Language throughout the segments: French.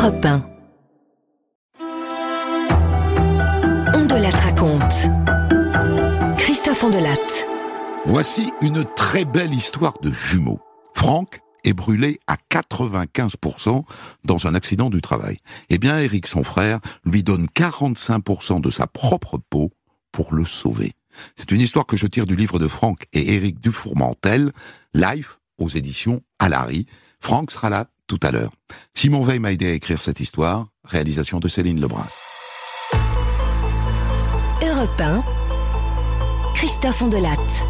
Europe 1. On de Latte raconte. Christophe Ondelatte. Voici une très belle histoire de jumeaux. Franck est brûlé à 95% dans un accident du travail. Eh bien, Eric, son frère, lui donne 45% de sa propre peau pour le sauver. C'est une histoire que je tire du livre de Franck et Éric Dufourmentel, Life aux éditions Alary. Franck sera là tout à l'heure. Simon Veil m'a aidé à écrire cette histoire, réalisation de Céline Lebrun. Europe 1, Christophe Ondelatte.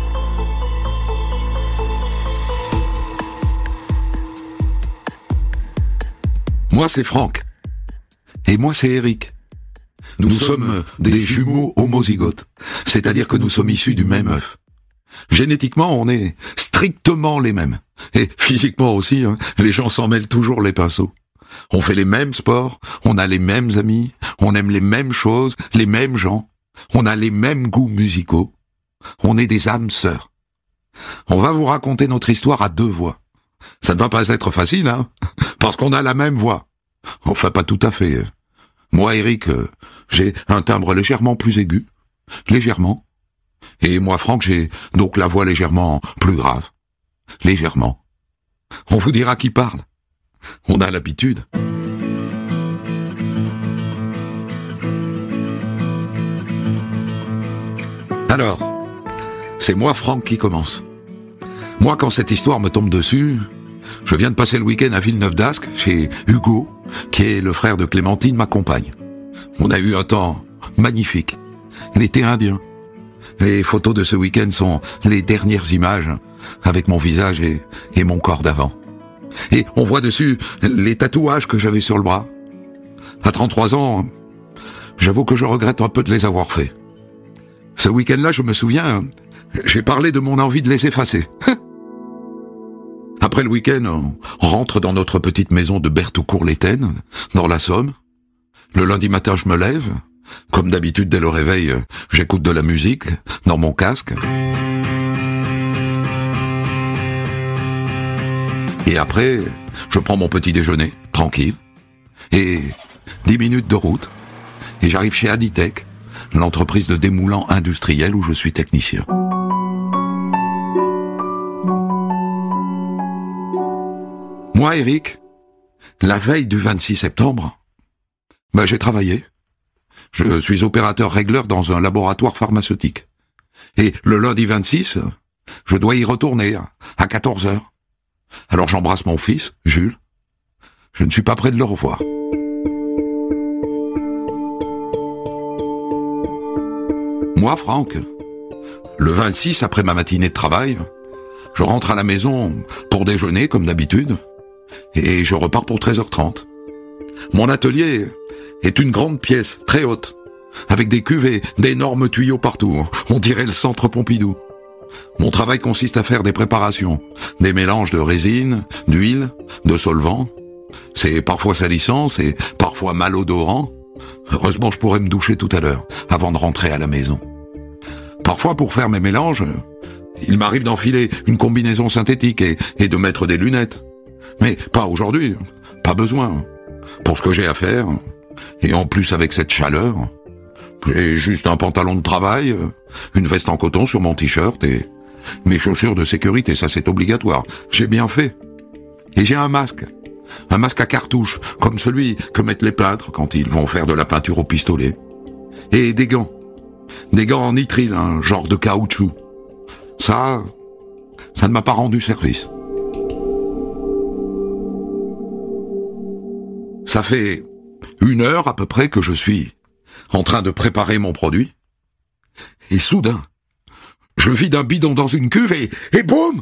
Moi, c'est Franck. Et moi, c'est Eric. Nous sommes des jumeaux homozygotes. C'est-à-dire que nous sommes issus du même œuf. Génétiquement, on est strictement les mêmes. Et physiquement aussi, les gens s'en mêlent toujours les pinceaux. On fait les mêmes sports, on a les mêmes amis, on aime les mêmes choses, les mêmes gens. On a les mêmes goûts musicaux. On est des âmes sœurs. On va vous raconter notre histoire à deux voix. Ça ne va pas être facile, parce qu'on a la même voix. Enfin, pas tout à fait. Moi, Eric, j'ai un timbre légèrement plus aigu. Légèrement. Et moi, Franck, j'ai donc la voix légèrement plus grave. Légèrement. On vous dira qui parle. On a l'habitude. Alors, c'est moi, Franck, qui commence. Moi, quand cette histoire me tombe dessus, je viens de passer le week-end à Villeneuve-d'Ascq, chez Hugo, qui est le frère de Clémentine, ma compagne. On a eu un temps magnifique. L'été indien. Les photos de ce week-end sont les dernières images, avec mon visage et mon corps d'avant. Et on voit dessus les tatouages que j'avais sur le bras. À 33 ans, j'avoue que je regrette un peu de les avoir faits. Ce week-end-là, je me souviens, j'ai parlé de mon envie de les effacer. Après le week-end, on rentre dans notre petite maison de Bertaucourt-l'Étenne, dans la Somme. Le lundi matin, je me lève. Comme d'habitude, dès le réveil, j'écoute de la musique dans mon casque. Et après, je prends mon petit déjeuner, tranquille. Et 10 minutes de route. Et j'arrive chez Aditech, l'entreprise de démoulant industriel où je suis technicien. Moi, Eric, la veille du 26 septembre, j'ai travaillé. Je suis opérateur régleur dans un laboratoire pharmaceutique. Et le lundi 26, je dois y retourner à 14h. Alors j'embrasse mon fils, Jules. Je ne suis pas prêt de le revoir. Moi, Franck, le 26, après ma matinée de travail, je rentre à la maison pour déjeuner, comme d'habitude, et je repars pour 13h30. Mon atelier est une grande pièce, très haute, avec des cuves et d'énormes tuyaux partout. On dirait le centre Pompidou. Mon travail consiste à faire des préparations, des mélanges de résine, d'huile, de solvants. C'est parfois salissant, c'est parfois malodorant. Heureusement, je pourrais me doucher tout à l'heure, avant de rentrer à la maison. Parfois, pour faire mes mélanges, il m'arrive d'enfiler une combinaison synthétique et de mettre des lunettes. Mais pas aujourd'hui, pas besoin. Pour ce que j'ai à faire, et en plus avec cette chaleur, j'ai juste un pantalon de travail, une veste en coton sur mon t-shirt et mes chaussures de sécurité, ça c'est obligatoire. J'ai bien fait. Et j'ai un masque à cartouche, comme celui que mettent les peintres quand ils vont faire de la peinture au pistolet. Et des gants en nitrile, un genre de caoutchouc. Ça ne m'a pas rendu service. Ça fait 1 heure à peu près que je suis en train de préparer mon produit. Et soudain, je vide un bidon dans une cuve et boum!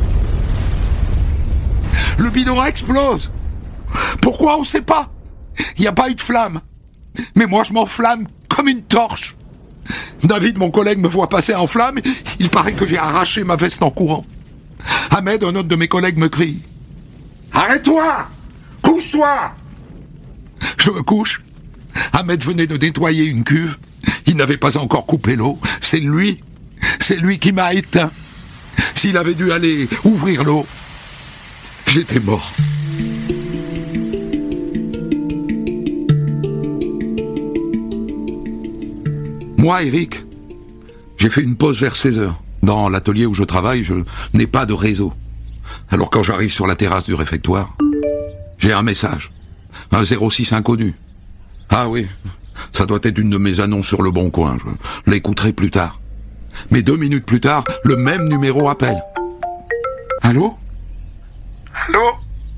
Le bidon explose! Pourquoi on sait pas? Il n'y a pas eu de flamme. Mais moi je m'enflamme comme une torche. David, mon collègue, me voit passer en flamme. Il paraît que j'ai arraché ma veste en courant. Ahmed, un autre de mes collègues, me crie: arrête-toi! Couche-toi! Je me couche. Ahmed venait de nettoyer une cuve. Il n'avait pas encore coupé l'eau. C'est lui qui m'a éteint. S'il avait dû aller ouvrir l'eau, j'étais mort. Moi, Eric, j'ai fait une pause vers 16h. Dans l'atelier où je travaille, je n'ai pas de réseau. Alors quand j'arrive sur la terrasse du réfectoire, j'ai un message. Un 06 inconnu. Ah oui, ça doit être une de mes annonces sur Le Bon Coin. Je l'écouterai plus tard. Mais 2 minutes plus tard, le même numéro appelle. Allô ? Allô ?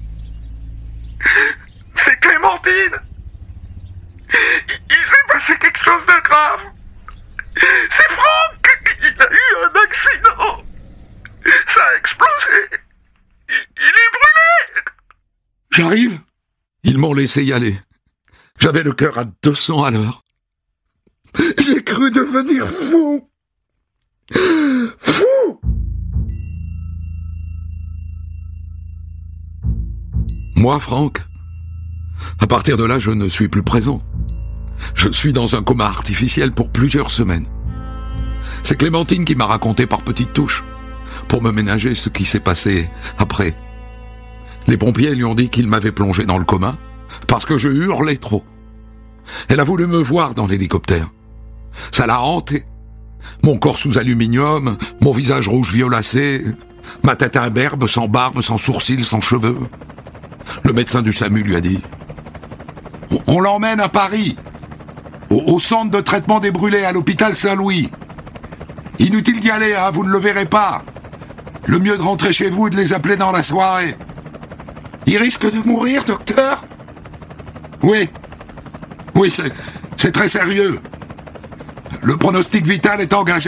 C'est Clémentine. Il s'est passé quelque chose de grave. C'est Franck. Il a eu un accident. Ça a explosé. Il est brûlé. J'arrive. Ils m'ont laissé y aller. J'avais le cœur à 200 à l'heure. J'ai cru devenir fou. Fou. Moi, Franck, à partir de là, je ne suis plus présent. Je suis dans un coma artificiel pour plusieurs semaines. C'est Clémentine qui m'a raconté par petites touches, pour me ménager ce qui s'est passé après. Les pompiers lui ont dit qu'ils m'avaient plongé dans le coma, parce que je hurlais trop. Elle a voulu me voir dans l'hélicoptère. Ça l'a hanté. Mon corps sous aluminium, mon visage rouge violacé, ma tête imberbe, sans barbe, sans sourcils, sans cheveux. Le médecin du SAMU lui a dit « On l'emmène à Paris, au centre de traitement des brûlés à l'hôpital Saint-Louis. Inutile d'y aller, hein, vous ne le verrez pas. Le mieux de rentrer chez vous et de les appeler dans la soirée. Il risque de mourir, docteur ? Oui. Oui, c'est très sérieux. Le pronostic vital est engagé. »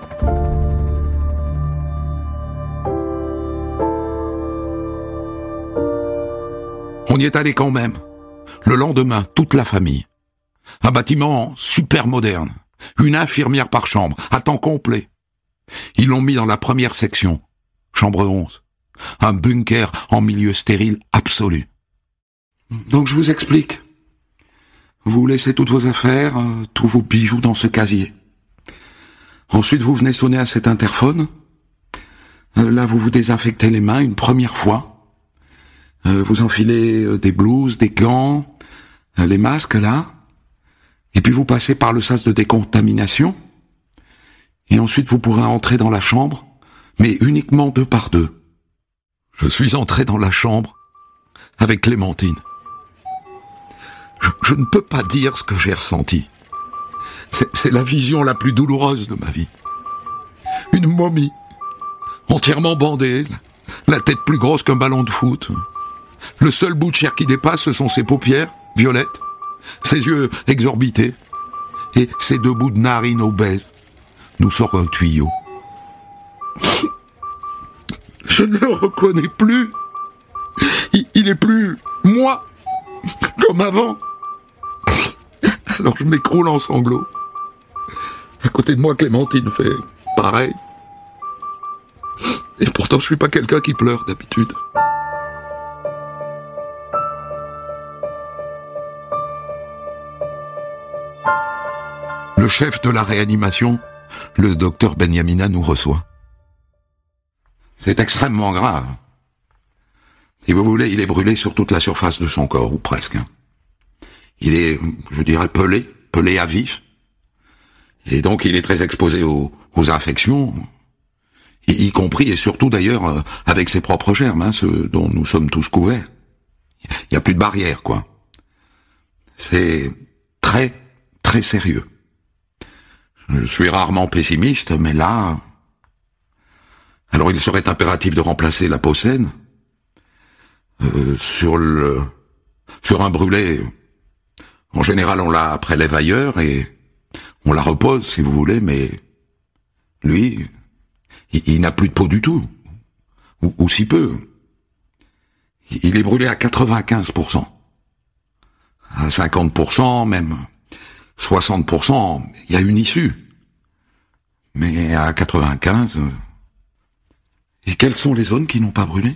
On y est allé quand même. Le lendemain, toute la famille. Un bâtiment super moderne. Une infirmière par chambre, à temps complet. Ils l'ont mis dans la première section, chambre 11. Un bunker en milieu stérile absolu. Donc je vous explique. Vous laissez toutes vos affaires, tous vos bijoux dans ce casier. Ensuite, vous venez sonner à cet interphone. Là, vous vous désinfectez les mains une première fois. Vous enfilez des blouses, des gants, les masques là, et puis vous passez par le sas de décontamination, et ensuite vous pourrez entrer dans la chambre, mais uniquement 2 par 2. Je suis entré dans la chambre avec Clémentine. Je ne peux pas dire ce que j'ai ressenti. C'est la vision la plus douloureuse de ma vie. Une momie, entièrement bandée, la tête plus grosse qu'un ballon de foot. Le seul bout de chair qui dépasse, ce sont ses paupières, violettes, ses yeux exorbités, et ses 2 bouts de narines obèses. Nous sort un tuyau. Je ne le reconnais plus. Il est plus moi, comme avant. Alors je m'écroule en sanglots. À côté de moi, Clémentine fait pareil. Et pourtant, je suis pas quelqu'un qui pleure d'habitude. Le chef de la réanimation, le docteur Benyamina, nous reçoit. C'est extrêmement grave. Si vous voulez, il est brûlé sur toute la surface de son corps, ou presque. Il est, je dirais, pelé à vif. Et donc, il est très exposé aux infections, y compris et surtout d'ailleurs avec ses propres germes, ceux dont nous sommes tous couverts. Il n'y a plus de barrière, quoi. C'est très, très sérieux. Je suis rarement pessimiste, mais là... Alors il serait impératif de remplacer la peau saine sur un brûlé. En général, on la prélève ailleurs et on la repose, si vous voulez, mais lui, il n'a plus de peau du tout, ou si peu. Il est brûlé à 95%, à 50%, même 60%, il y a une issue. Mais à 95%... Et quelles sont les zones qui n'ont pas brûlé ?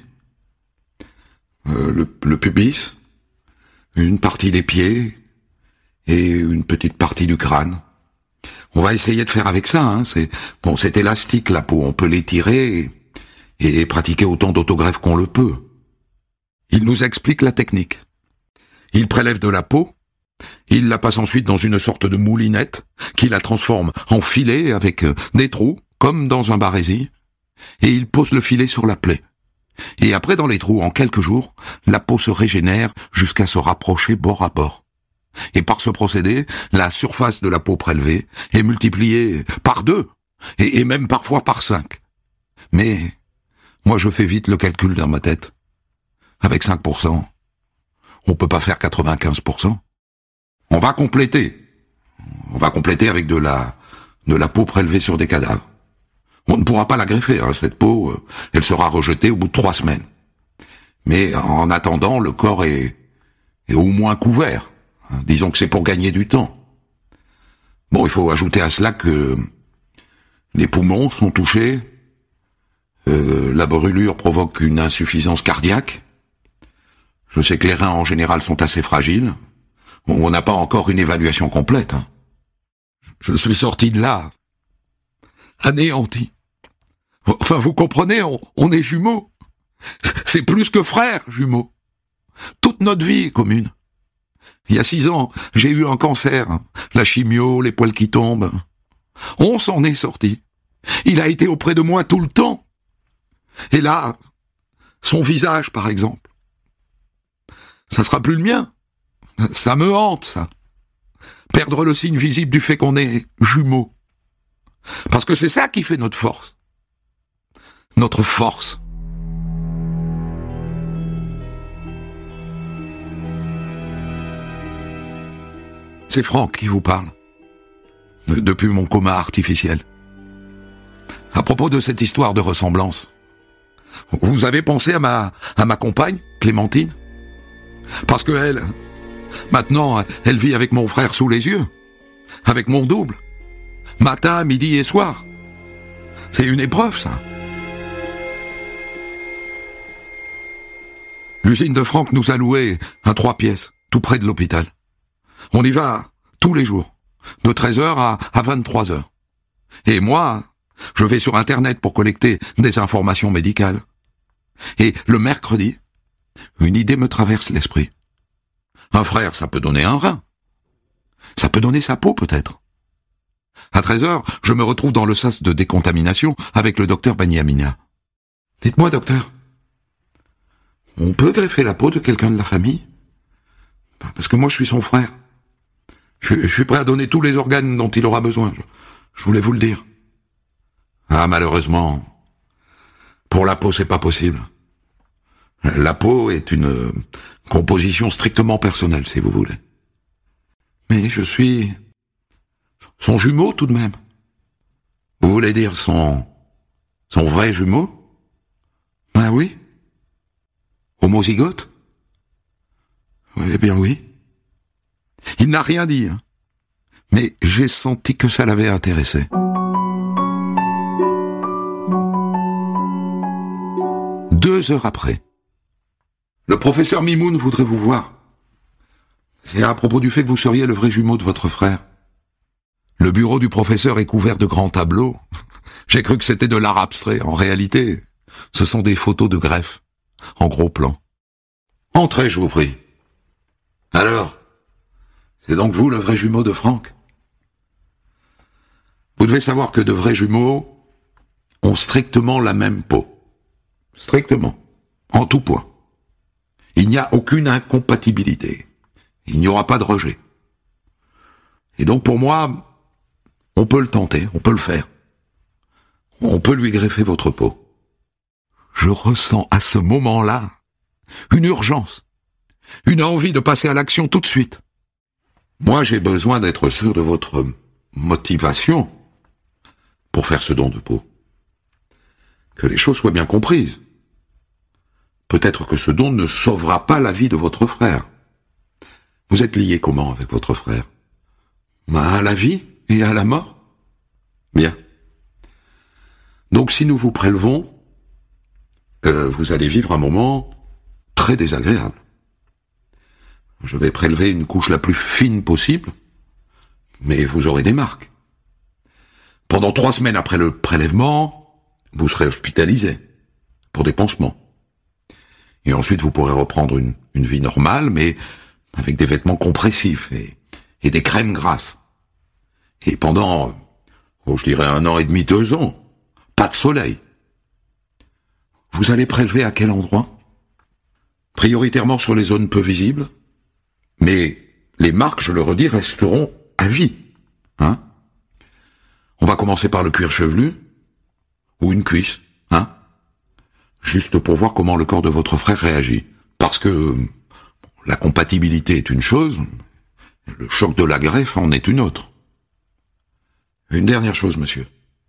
Le pubis, une partie des pieds et une petite partie du crâne. On va essayer de faire avec ça. C'est élastique la peau, on peut l'étirer et pratiquer autant d'autogreffe qu'on le peut. Il nous explique la technique. Il prélève de la peau Il la passe ensuite dans une sorte de moulinette qui la transforme en filet avec des trous, comme dans un barésil, et il pose le filet sur la plaie. Et après, dans les trous, en quelques jours, la peau se régénère jusqu'à se rapprocher bord à bord. Et par ce procédé, la surface de la peau prélevée est multipliée par 2, et même parfois par 5. Mais moi, je fais vite le calcul dans ma tête. Avec 5%, on peut pas faire 95%. On va compléter avec de la peau prélevée sur des cadavres. On ne pourra pas la greffer, hein, cette peau, elle sera rejetée au bout de 3 semaines. Mais en attendant, le corps est au moins couvert. Disons que c'est pour gagner du temps. Bon, il faut ajouter à cela que les poumons sont touchés, la brûlure provoque une insuffisance cardiaque. Je sais que les reins en général sont assez fragiles. On n'a pas encore une évaluation complète. Hein. Je suis sorti de là, anéanti. Enfin, vous comprenez, on est jumeaux. C'est plus que frères, jumeaux. Toute notre vie est commune. Il y a 6 ans, j'ai eu un cancer, hein. La chimio, les poils qui tombent. On s'en est sorti. Il a été auprès de moi tout le temps. Et là, son visage, par exemple. Ça sera plus le mien. Ça me hante, ça. Perdre le signe visible du fait qu'on est jumeaux. Parce que c'est ça qui fait notre force. Notre force. C'est Franck qui vous parle. Depuis mon coma artificiel. À propos de cette histoire de ressemblance, vous avez pensé à ma compagne, Clémentine? Parce que elle, maintenant, elle vit avec mon frère sous les yeux. Avec mon double. Matin, midi et soir. C'est une épreuve, ça. L'usine de Franck nous a loué un 3 pièces, tout près de l'hôpital. On y va tous les jours, de 13h à 23h. Et moi, je vais sur Internet pour collecter des informations médicales. Et le mercredi, une idée me traverse l'esprit. Un frère, ça peut donner un rein. Ça peut donner sa peau, peut-être. À 13h, je me retrouve dans le sas de décontamination avec le docteur Beniamina. Dites-moi, docteur, on peut greffer la peau de quelqu'un de la famille? Parce que moi, je suis son frère. Je suis prêt à donner tous les organes dont il aura besoin. Je voulais vous le dire. Ah, malheureusement, pour la peau, c'est pas possible. La peau est une composition strictement personnelle, si vous voulez. Mais je suis son jumeau, tout de même. Vous voulez dire son vrai jumeau? Ben oui. Homozygote? Eh bien oui. Il n'a rien dit, hein. Mais j'ai senti que ça l'avait intéressé. Deux heures après, le professeur Mimoun voudrait vous voir. C'est à propos du fait que vous seriez le vrai jumeau de votre frère. Le bureau du professeur est couvert de grands tableaux. J'ai cru que c'était de l'art abstrait. En réalité, ce sont des photos de greffe, en gros plan. Entrez, je vous prie. Alors, c'est donc vous le vrai jumeau de Franck? Vous devez savoir que de vrais jumeaux ont strictement la même peau. Strictement. En tout point. Il n'y a aucune incompatibilité. Il n'y aura pas de rejet. Et donc pour moi, on peut le tenter, on peut le faire. On peut lui greffer votre peau. Je ressens à ce moment-là une urgence, une envie de passer à l'action tout de suite. Moi, j'ai besoin d'être sûr de votre motivation pour faire ce don de peau. Que les choses soient bien comprises. Peut-être que ce don ne sauvera pas la vie de votre frère. Vous êtes lié comment avec votre frère? À la vie et à la mort? Bien. Donc si nous vous prélevons, vous allez vivre un moment très désagréable. Je vais prélever une couche la plus fine possible, mais vous aurez des marques. Pendant 3 semaines après le prélèvement, vous serez hospitalisé pour des pansements. Et ensuite, vous pourrez reprendre une vie normale, mais avec des vêtements compressifs et des crèmes grasses. Et pendant, je dirais 1 an et demi, 2 ans, pas de soleil. Vous allez prélever à quel endroit? Prioritairement sur les zones peu visibles, mais les marques, je le redis, resteront à vie. Hein? On va commencer par le cuir chevelu, ou une cuisse, hein? Juste pour voir comment le corps de votre frère réagit. Parce que la compatibilité est une chose, le choc de la greffe en est une autre. Une dernière chose, monsieur.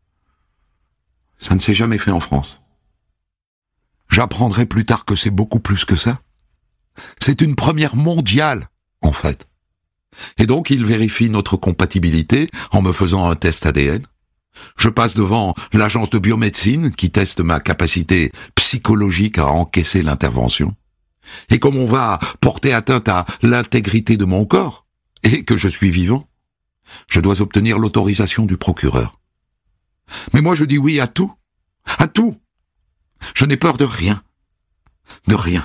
Ça ne s'est jamais fait en France. J'apprendrai plus tard que c'est beaucoup plus que ça. C'est une première mondiale, en fait. Et donc, il vérifie notre compatibilité en me faisant un test ADN. Je passe devant l'agence de biomédecine qui teste ma capacité psychologique à encaisser l'intervention. Et comme on va porter atteinte à l'intégrité de mon corps, et que je suis vivant, je dois obtenir l'autorisation du procureur. Mais moi je dis oui à tout. À tout. Je n'ai peur de rien. De rien.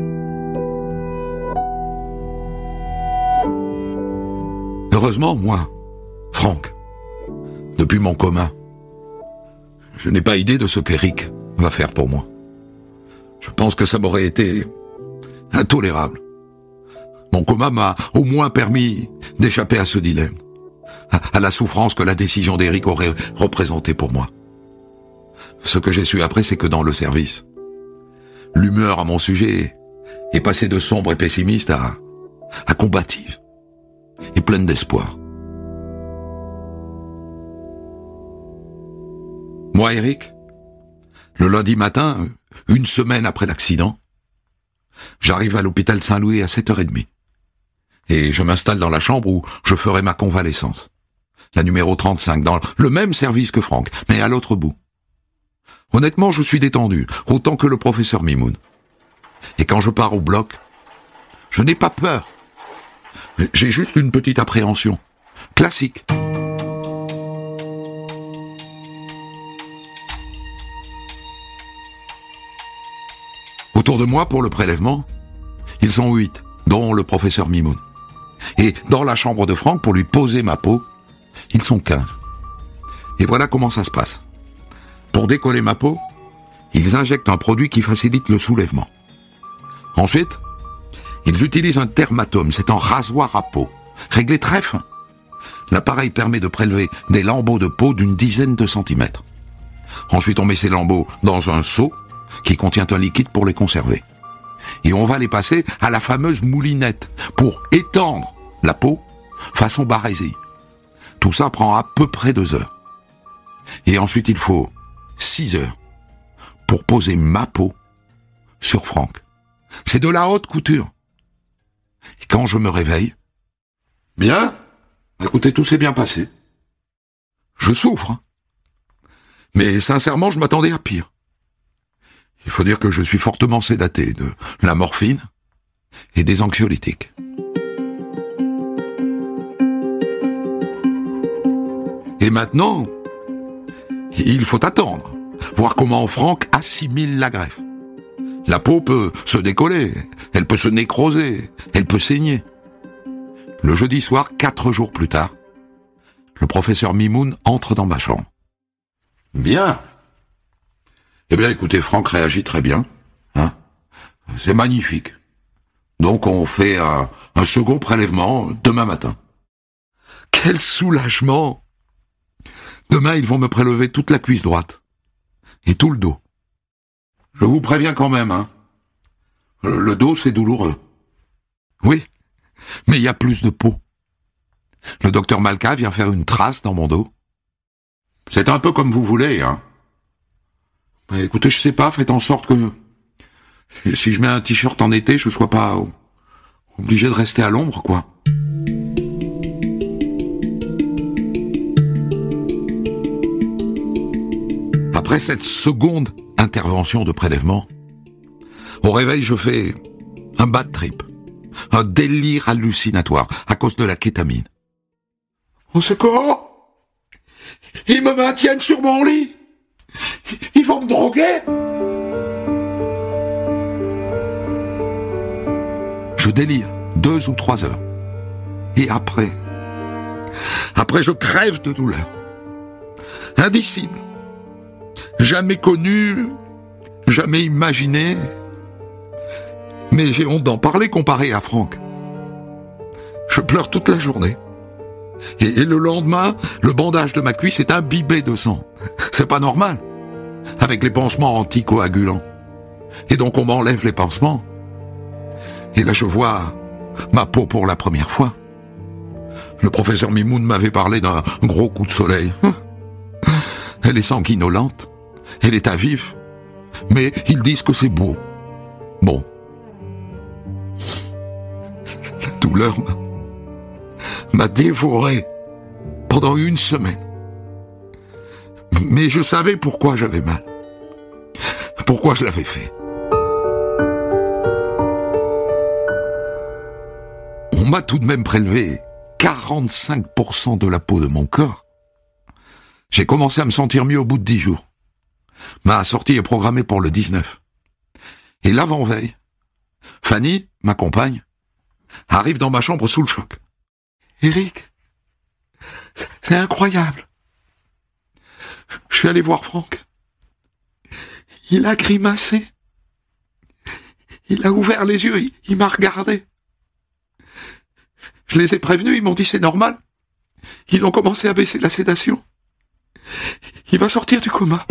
Heureusement, moi, Franck, depuis mon coma, je n'ai pas idée de ce qu'Eric va faire pour moi. Je pense que ça m'aurait été intolérable. Mon coma m'a au moins permis d'échapper à ce dilemme, à la souffrance que la décision d'Eric aurait représentée pour moi. Ce que j'ai su après, c'est que dans le service, l'humeur à mon sujet est passée de sombre et pessimiste à combative et pleine d'espoir. Moi, Eric, le lundi matin, 1 semaine après l'accident, j'arrive à l'hôpital Saint-Louis à 7h30. Et je m'installe dans la chambre où je ferai ma convalescence. La numéro 35, dans le même service que Franck, mais à l'autre bout. Honnêtement, je suis détendu, autant que le professeur Mimoun. Et quand je pars au bloc, je n'ai pas peur. J'ai juste une petite appréhension. Classique. Autour de moi, pour le prélèvement, ils sont 8, dont le professeur Mimoun. Et dans la chambre de Franck, pour lui poser ma peau, ils sont 15. Et voilà comment ça se passe. Pour décoller ma peau, ils injectent un produit qui facilite le soulèvement. Ensuite, ils utilisent un thermatome, c'est un rasoir à peau, réglé très fin. L'appareil permet de prélever des lambeaux de peau d'une dizaine de centimètres. Ensuite, on met ces lambeaux dans un seau qui contient un liquide pour les conserver. Et on va les passer à la fameuse moulinette pour étendre la peau façon barésie. Tout ça prend à peu près 2 heures. Et ensuite, il faut 6 heures pour poser ma peau sur Franck. C'est de la haute couture. Et quand je me réveille, bien, écoutez, tout s'est bien passé. Je souffre, hein. Mais sincèrement, je m'attendais à pire. Il faut dire que je suis fortement sédaté de la morphine et des anxiolytiques. Et maintenant, il faut attendre, voir comment Franck assimile la greffe. La peau peut se décoller, elle peut se nécroser, elle peut saigner. Le jeudi soir, 4 jours plus tard, le professeur Mimoun entre dans ma chambre. Bien. Eh bien, écoutez, Franck réagit très bien. Hein, c'est magnifique. Donc, on fait un second prélèvement demain matin. Quel soulagement! Demain, ils vont me prélever toute la cuisse droite. Et tout le dos. Je vous préviens quand même, hein. Le dos, c'est douloureux. Oui, mais il y a plus de peau. Le docteur Malka vient faire une trace dans mon dos. C'est un peu comme vous voulez, hein. Mais écoutez, je sais pas, faites en sorte que si je mets un t-shirt en été, je sois pas obligé de rester à l'ombre, quoi. Après cette seconde intervention de prélèvement, au réveil, je fais un bad trip, un délire hallucinatoire à cause de la kétamine. Au secours! Ils me maintiennent sur mon lit! Ils vont me droguer! Je délire 2 ou 3 heures. Et après, Après, je crève de douleur. Indicible. Jamais connu, jamais imaginé. Mais j'ai honte d'en parler comparé à Franck. Je pleure toute la journée. Et le lendemain, le bandage de ma cuisse est imbibé de sang. C'est pas normal. Avec les pansements anticoagulants. Et donc on m'enlève les pansements. Et là je vois ma peau pour la première fois. Le professeur Mimoun m'avait parlé d'un gros coup de soleil. Elle est sanguinolente. Elle est à vif. Mais ils disent que c'est beau. Bon. La douleur m'a dévoré pendant une semaine. Mais je savais pourquoi j'avais mal. Pourquoi je l'avais fait. On m'a tout de même prélevé 45% de la peau de mon corps. J'ai commencé à me sentir mieux au bout de 10 jours. Ma sortie est programmée pour le 19. Et l'avant-veille, Fanny, ma compagne, arrive dans ma chambre sous le choc. Eric, c'est incroyable. Je suis allé voir Franck. Il a grimacé. Il a ouvert les yeux, il m'a regardé. Je les ai prévenus, ils m'ont dit c'est normal. Ils ont commencé à baisser la sédation. Il va sortir du coma.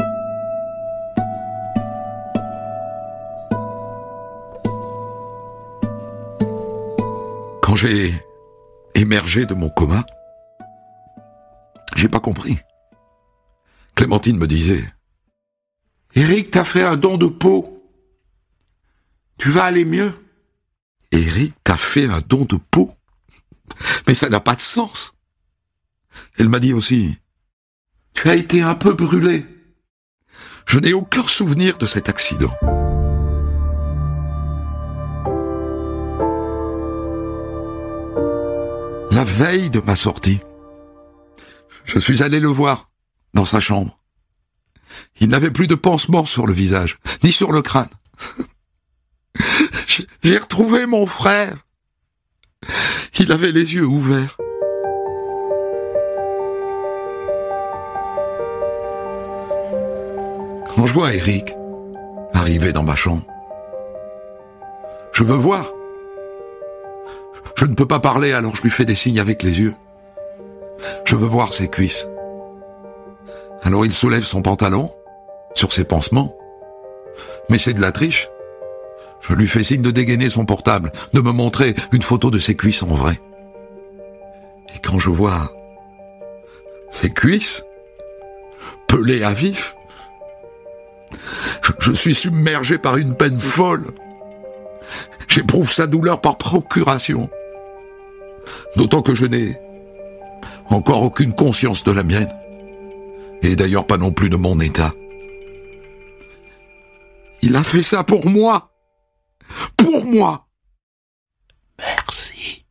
Quand j'ai émergé de mon coma, j'ai pas compris. Clémentine me disait « Eric, t'as fait un don de peau. Tu vas aller mieux. » Eric, t'as fait un don de peau? Mais ça n'a pas de sens. Elle m'a dit aussi « Tu as été un peu brûlé. » Je n'ai aucun souvenir de cet accident. La veille de ma sortie, je suis allé le voir dans sa chambre. Il n'avait plus de pansement sur le visage, ni sur le crâne. J'ai retrouvé mon frère. Il avait les yeux ouverts. Quand je vois Eric arriver dans ma chambre, je veux voir. Je ne peux pas parler, alors je lui fais des signes avec les yeux. Je veux voir ses cuisses. Alors il soulève son pantalon sur ses pansements. Mais c'est de la triche. Je lui fais signe de dégainer son portable, de me montrer une photo de ses cuisses en vrai. Et quand je vois ses cuisses, pelées à vif, je suis submergé par une peine folle. J'éprouve sa douleur par procuration. D'autant que je n'ai encore aucune conscience de la mienne. Et d'ailleurs pas non plus de mon état. Il a fait ça pour moi. Pour moi. Merci.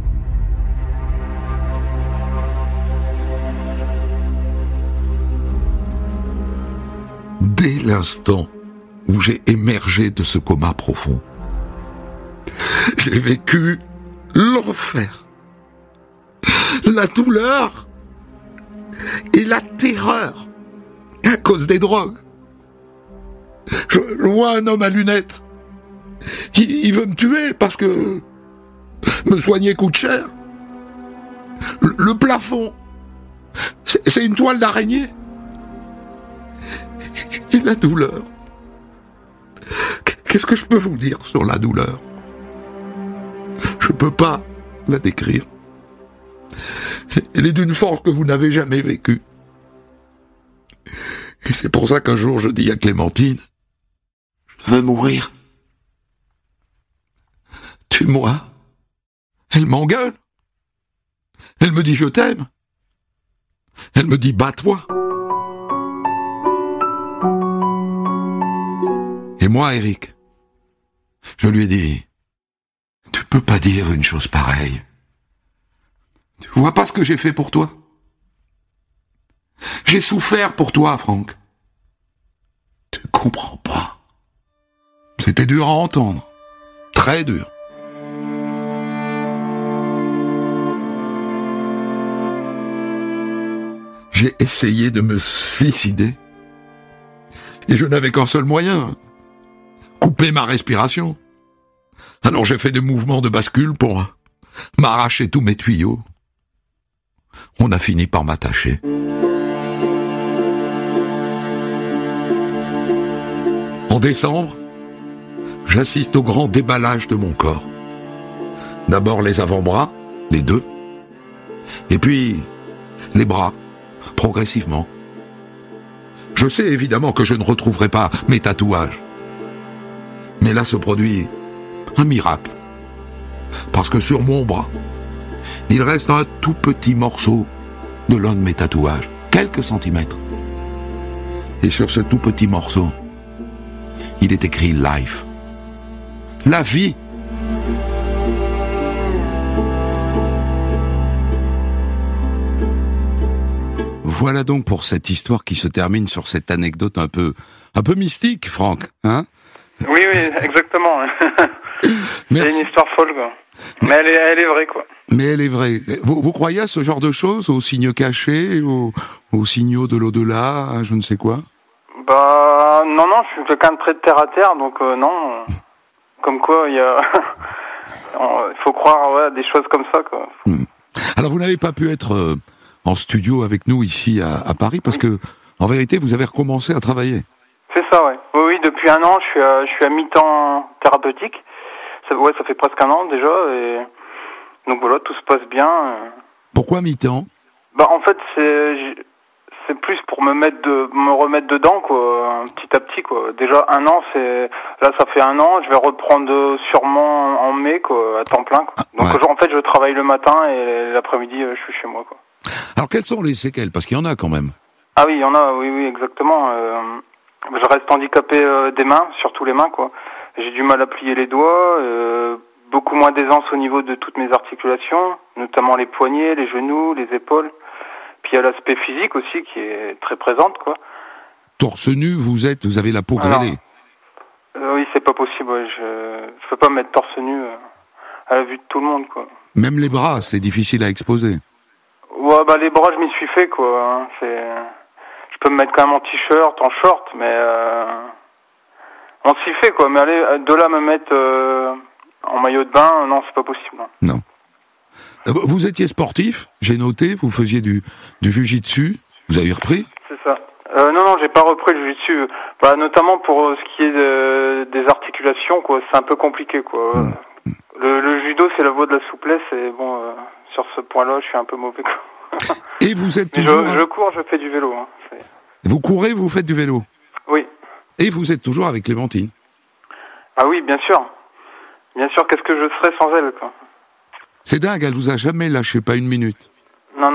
Dès l'instant où j'ai émergé de ce coma profond, j'ai vécu l'enfer, la douleur et la terreur à cause des drogues. Je vois un homme à lunettes. Il veut me tuer parce que me soigner coûte cher. Le plafond, c'est une toile d'araignée. Et la douleur. Qu'est-ce que je peux vous dire sur la douleur? Je peux pas la décrire. Elle est d'une force que vous n'avez jamais vécue. Et c'est pour ça qu'un jour je dis à Clémentine, je veux mourir. Tue-moi. Elle m'engueule. Elle me dit je t'aime. Elle me dit bats-toi. Et moi, Eric, je lui ai dit, tu peux pas dire une chose pareille. Tu vois pas ce que j'ai fait pour toi? J'ai souffert pour toi, Franck. Tu comprends pas. C'était dur à entendre. Très dur. J'ai essayé de me suicider. Et je n'avais qu'un seul moyen. Couper ma respiration. Alors j'ai fait des mouvements de bascule pour m'arracher tous mes tuyaux. On a fini par m'attacher. En décembre, j'assiste au grand déballage de mon corps. D'abord les avant-bras, les deux, et puis les bras, progressivement. Je sais évidemment que je ne retrouverai pas mes tatouages. Mais là se produit un miracle. Parce que sur mon bras, il reste un tout petit morceau de l'un de mes tatouages, quelques centimètres. Et sur ce tout petit morceau, il est écrit « Life ». La vie. Voilà donc pour cette histoire qui se termine sur cette anecdote un peu mystique, Franck, hein? Oui, exactement. C'est une histoire folle, quoi. Mais elle est vraie, quoi. Mais elle est vraie. Vous croyez à ce genre de choses, aux signes cachés, aux signaux de l'au-delà, je ne sais quoi? Bah, non, je suis quelqu'un de très terre à terre, donc non. Comme quoi, il faut croire à des choses comme ça, quoi. Alors, vous n'avez pas pu être en studio avec nous ici à Paris, parce que, en vérité, vous avez recommencé à travailler. C'est ça, ouais. Oui, depuis un an, je suis à mi-temps thérapeutique. Ça fait presque un an déjà, et donc voilà, tout se passe bien. Pourquoi mi-temps? Bah, en fait, c'est plus pour me remettre dedans, quoi, petit à petit, quoi. Déjà un an, là ça fait un an, je vais reprendre sûrement en mai, quoi, à temps plein, quoi. Donc ouais. En fait, je travaille le matin et l'après-midi, je suis chez moi, quoi. Alors quelles sont les séquelles? Parce qu'il y en a quand même. Ah oui, il y en a, oui, exactement. Je reste handicapé des mains, surtout les mains, quoi. J'ai du mal à plier les doigts, beaucoup moins d'aisance au niveau de toutes mes articulations, notamment les poignets, les genoux, les épaules. Puis il y a l'aspect physique aussi qui est très présente, quoi. Torse nu, vous avez la peau grêlée. Oui, c'est pas possible, ouais. Je peux pas me mettre torse nu à la vue de tout le monde, quoi. Même les bras, c'est difficile à exposer. Ouais, bah les bras, je m'y suis fait, quoi. Hein. Je peux me mettre quand même en t-shirt, en short, mais on s'y fait, quoi. Mais aller de là à me mettre en maillot de bain, non, c'est pas possible. Hein. Non. Vous étiez sportif, j'ai noté, vous faisiez du jiu-jitsu, vous avez repris? C'est ça. Non, j'ai pas repris le jiu-jitsu. Bah, notamment pour ce qui est des articulations, quoi, c'est un peu compliqué, quoi. Le judo, c'est la voie de la souplesse, et bon, sur ce point-là, je suis un peu mauvais, quoi. Et vous êtes toujours... Je cours, je fais du vélo. Hein. Vous courez, vous faites du vélo? Oui. Et vous êtes toujours avec Clémentine? Ah oui, bien sûr. Bien sûr, qu'est-ce que je serais sans elle, quoi. C'est dingue, elle vous a jamais lâché, pas une minute. Non,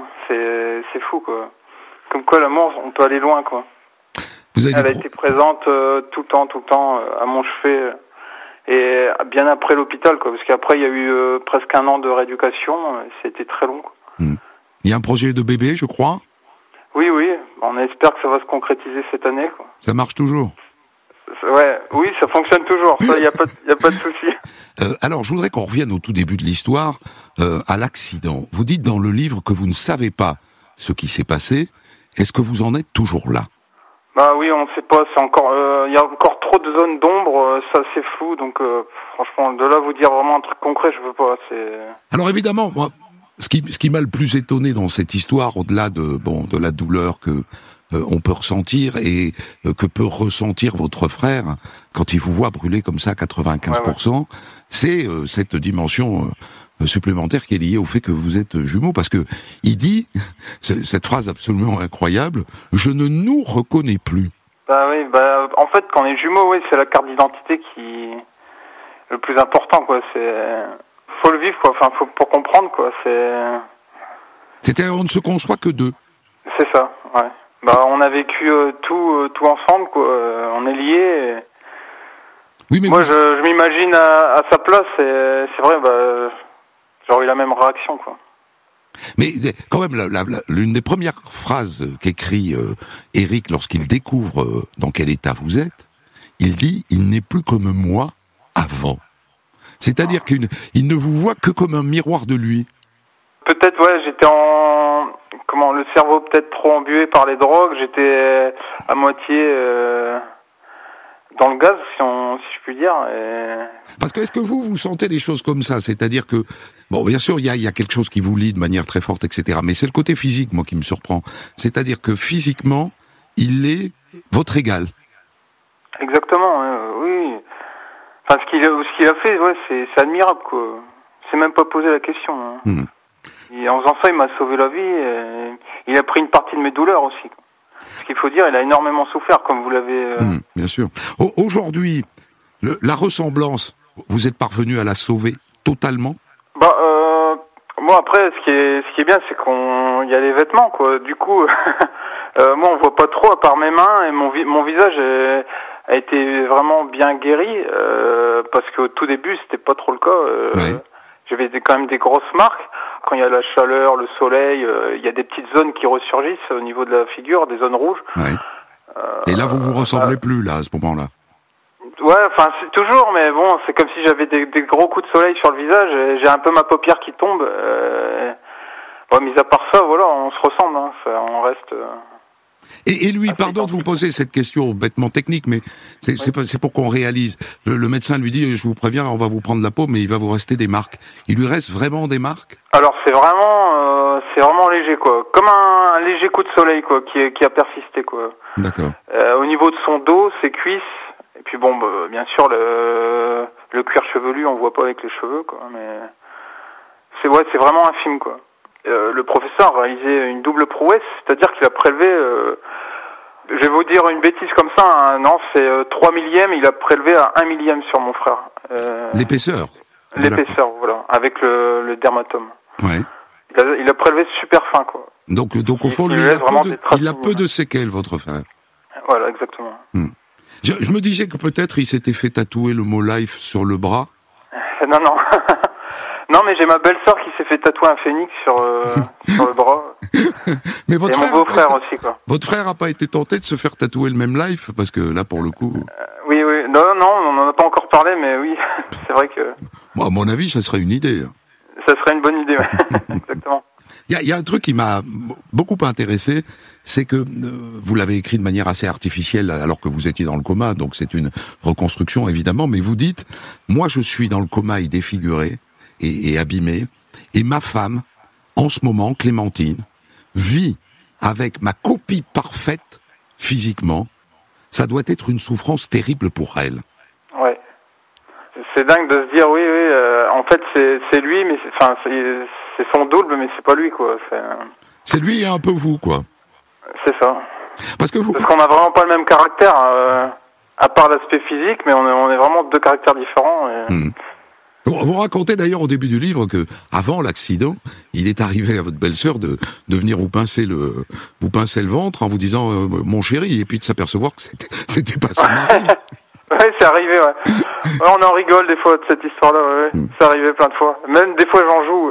c'est fou, quoi. Comme quoi, l'amour, on peut aller loin, quoi. Elle a été présente tout le temps, à mon chevet, et bien après l'hôpital, quoi, parce qu'après, il y a eu presque un an de rééducation, c'était très long, quoi. Il y a un projet de bébé, je crois? Oui, on espère que ça va se concrétiser cette année, quoi. Ça marche toujours? Ouais, oui, ça fonctionne toujours, ça, y a pas de souci. Alors, je voudrais qu'on revienne au tout début de l'histoire, à l'accident. Vous dites dans le livre que vous ne savez pas ce qui s'est passé. Est-ce que vous en êtes toujours là? Bah oui, on ne sait pas, c'est encore, y a encore trop de zones d'ombre, ça c'est flou, donc franchement, de là vous dire vraiment un truc concret, je veux pas, Alors évidemment, moi, ce qui m'a le plus étonné dans cette histoire, au-delà de la douleur que on peut ressentir et que peut ressentir votre frère quand il vous voit brûler comme ça à 95%, c'est cette dimension supplémentaire qui est liée au fait que vous êtes jumeaux, parce que il dit cette phrase absolument incroyable: je ne nous reconnais plus. Bah oui, en fait quand on est jumeaux, oui, c'est la carte d'identité qui est le plus important, quoi. Faut le vivre, quoi. Enfin, faut pour comprendre, quoi. C'est-à-dire on ne se conçoit que deux. C'est ça, ouais. On a vécu tout ensemble, quoi. On est liés. Oui, mais moi, je m'imagine à sa place, et c'est vrai, j'aurais eu la même réaction, quoi. Mais quand même, l'une des premières phrases qu'écrit Eric lorsqu'il découvre dans quel état vous êtes, il dit « Il n'est plus comme moi avant ». C'est-à-dire qu'il ne vous voit que comme un miroir de lui. peut-être, j'étais le cerveau peut-être trop embué par les drogues, j'étais à moitié dans le gaz, si je puis dire. Parce que est-ce que vous sentez les choses comme ça? C'est-à-dire que, bon, bien sûr, il y a quelque chose qui vous lie de manière très forte, etc. Mais c'est le côté physique, moi, qui me surprend. C'est-à-dire que physiquement, il est votre égal. Exactement, oui. Enfin, ce qu'il a fait, c'est admirable, quoi. C'est même pas posé la question. Hein. Et en faisant ça, il m'a sauvé la vie. Et il a pris une partie de mes douleurs aussi. Ce qu'il faut dire, il a énormément souffert, comme vous l'avez... bien sûr. Aujourd'hui, la ressemblance, vous êtes parvenu à la sauver totalement? Moi, après, ce qui est bien, c'est qu'il y a les vêtements, quoi. Du coup, moi, on voit pas trop, à part mes mains, et mon visage a été vraiment bien guéri, parce qu'au tout début, c'était pas trop le cas. J'avais quand même des grosses marques. Quand il y a la chaleur, le soleil, il y a des petites zones qui ressurgissent au niveau de la figure, des zones rouges. Ouais. Et là, vous ressemblez plus, là, à ce moment-là? Ouais, enfin, c'est toujours, mais bon, c'est comme si j'avais des gros coups de soleil sur le visage, et j'ai un peu ma paupière qui tombe. Mis à part ça, voilà, on se ressemble, hein, on reste... Et lui, pardon de vous poser cette question bêtement technique, mais c'est pour qu'on réalise. Le médecin lui dit, je vous préviens, on va vous prendre la peau, mais il va vous rester des marques. Il lui reste vraiment des marques? Alors c'est vraiment léger, quoi. Comme un léger coup de soleil, quoi, qui a persisté, quoi. D'accord. Au niveau de son dos, ses cuisses, et puis bon, bien sûr le cuir chevelu, on voit pas avec les cheveux, quoi. Mais c'est vraiment infime, quoi. Le professeur a réalisé une double prouesse, c'est-à-dire qu'il a prélevé, je vais vous dire une bêtise comme ça, hein, non, c'est 3 millièmes, il a prélevé à 1 millième sur mon frère. L'épaisseur? L'épaisseur, voilà, avec le dermatome. Ouais. Il a prélevé super fin, quoi. Donc au fond, lui, il a peu de séquelles, votre frère. Voilà, exactement. Je me disais que peut-être il s'était fait tatouer le mot life sur le bras. Non. Non, mais j'ai ma belle-sœur qui s'est fait tatouer un phénix sur le bras. Mais votre et mon beau-frère aussi, quoi. Votre frère a pas été tenté de se faire tatouer le même life? Parce que là, pour le coup... Oui. Non, on n'en a pas encore parlé, mais oui, c'est vrai que... Moi, à mon avis, ça serait une idée. Ça serait une bonne idée, ouais. Exactement. Il y a un truc qui m'a beaucoup intéressé, c'est que vous l'avez écrit de manière assez artificielle alors que vous étiez dans le coma, donc c'est une reconstruction évidemment, mais vous dites, moi je suis dans le coma et défiguré et abîmé, et ma femme, en ce moment, Clémentine, vit avec ma copie parfaite physiquement. Ça doit être une souffrance terrible pour elle. Ouais. C'est dingue de se dire, oui, en fait c'est lui, mais c'est son double, mais c'est pas lui, quoi. C'est lui et un peu vous, quoi. C'est ça. Parce qu'on n'a vraiment pas le même caractère, à part l'aspect physique, mais on est vraiment deux caractères différents. Vous racontez d'ailleurs au début du livre que, avant l'accident, il est arrivé à votre belle-sœur de venir vous pincer le ventre en vous disant mon chéri, et puis de s'apercevoir que c'était pas son mari. Ouais, c'est arrivé, ouais. On en rigole des fois de cette histoire-là, ouais. C'est arrivé plein de fois. Même des fois j'en joue.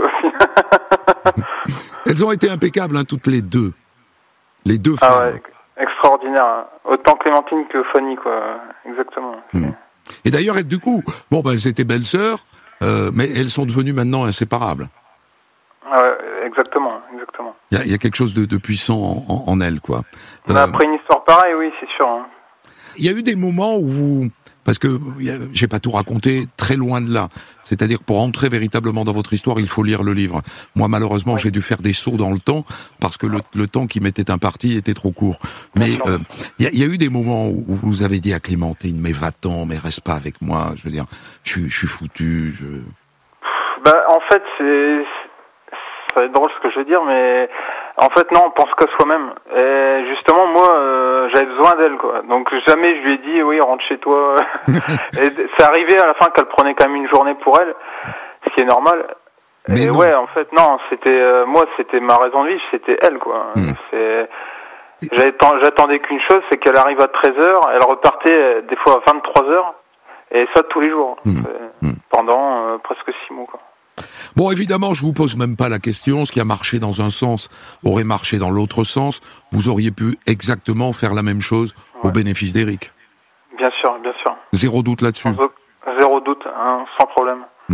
Elles ont été impeccables, hein, toutes les deux. Les deux femmes. Ah ouais, extraordinaire. Hein. Autant Clémentine que Fanny, quoi. Exactement. Et d'ailleurs, du coup, elles étaient belles-sœurs, mais elles sont devenues maintenant inséparables. Ouais, exactement. Il y a quelque chose de puissant en elles, quoi. Après une histoire pareille, oui, c'est sûr. Hein. Il y a eu des moments où vous... Parce que j'ai pas tout raconté, très loin de là. C'est-à-dire que pour entrer véritablement dans votre histoire, il faut lire le livre. Moi, malheureusement, j'ai dû faire des sauts dans le temps parce que le temps qui m'était imparti était trop court. Mais il y a eu des moments où vous avez dit à Clémentine, mais va-t'en, mais reste pas avec moi. Je veux dire, je suis foutu. En fait, ça va être drôle ce que je veux dire, mais en fait non, on pense qu'à soi-même. Et justement, moi, j'avais besoin d'elle, quoi. Donc jamais je lui ai dit oui, rentre chez toi. Et c'est arrivé à la fin qu'elle prenait quand même une journée pour elle, ce qui est normal. Mais et non. Ouais, en fait non, c'était moi, c'était ma raison de vivre, c'était elle, quoi. J'attendais qu'une chose, c'est qu'elle arrive à 13h, elle repartait des fois à 23h, et ça tous les jours, pendant presque 6 mois, quoi. Bon, évidemment, je vous pose même pas la question. Ce qui a marché dans un sens aurait marché dans l'autre sens. Vous auriez pu exactement faire la même chose au bénéfice d'Éric. Bien sûr. Bien sûr. Zéro doute là-dessus. Zéro doute, hein, sans problème.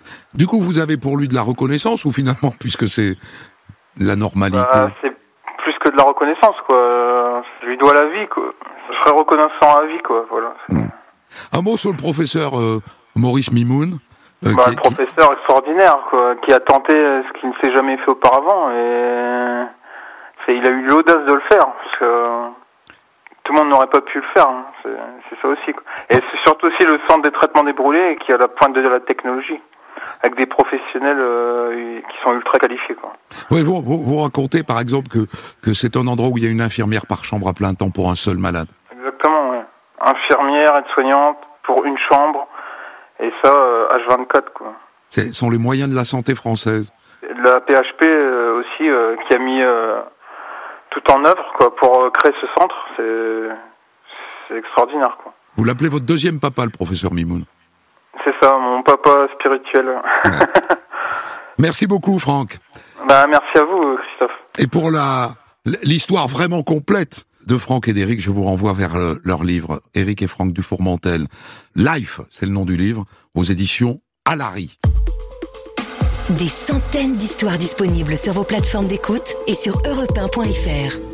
Du coup, vous avez pour lui de la reconnaissance ou finalement, puisque c'est la normalité? C'est plus que de la reconnaissance, quoi. Je lui dois la vie, quoi. Je serai reconnaissant à vie, quoi. Voilà. Un mot sur le professeur Maurice Mimoun. Le professeur extraordinaire, quoi, qui a tenté ce qui ne s'est jamais fait auparavant, et il a eu l'audace de le faire, parce que tout le monde n'aurait pas pu le faire, hein. C'est ça aussi, quoi. Et c'est surtout aussi le centre des traitements des brûlés qui est à la pointe de la technologie, avec des professionnels qui sont ultra qualifiés, quoi. Oui, vous racontez par exemple que c'est un endroit où il y a une infirmière par chambre à plein temps pour un seul malade. Exactement, oui. Infirmière, aide-soignante pour une chambre, et ça H24, quoi. Ce sont les moyens de la santé française. La PHP aussi qui a mis tout en œuvre, quoi, pour créer ce centre, c'est extraordinaire, quoi. Vous l'appelez votre deuxième papa, le professeur Mimoun? C'est ça, mon papa spirituel. Ouais. Merci beaucoup, Franck. Merci à vous, Christophe. Et pour l'histoire vraiment complète de Franck et d'Éric, je vous renvoie vers leur livre, Éric et Franck Dufourmentel. Life, c'est le nom du livre, aux éditions Alary. Des centaines d'histoires disponibles sur vos plateformes d'écoute et sur europe1.fr.